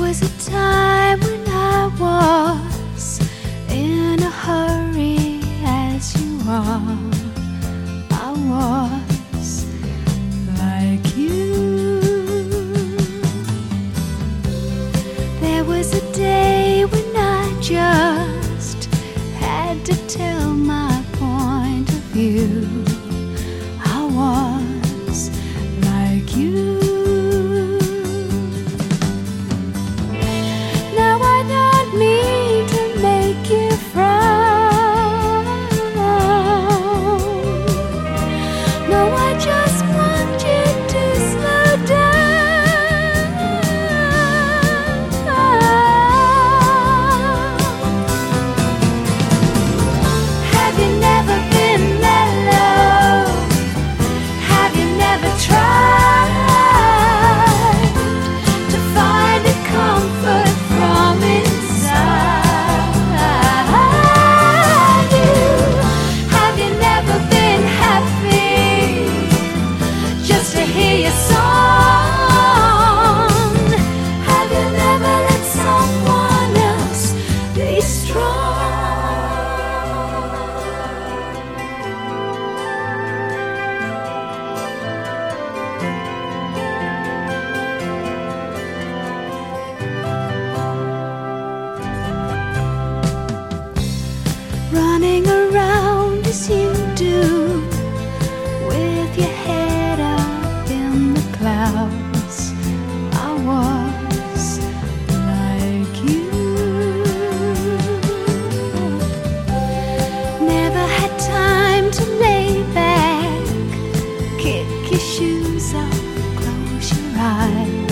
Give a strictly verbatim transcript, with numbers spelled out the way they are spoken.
was a time when I was in a hurry, as you are. I was like you. There was a day when I just had to tell my point of view. I was like you. Now I don't mean to make you frown. No, I just want you to slow down. Have you never been mellow? Have you never tried to find a comfort from inside you? Have you never been happy just to hear your song? Have you never let someone else be strong? Running around as you do, with your head up in the clouds. I was like you. Never had time to lay back, kick your shoes off, close your eyes.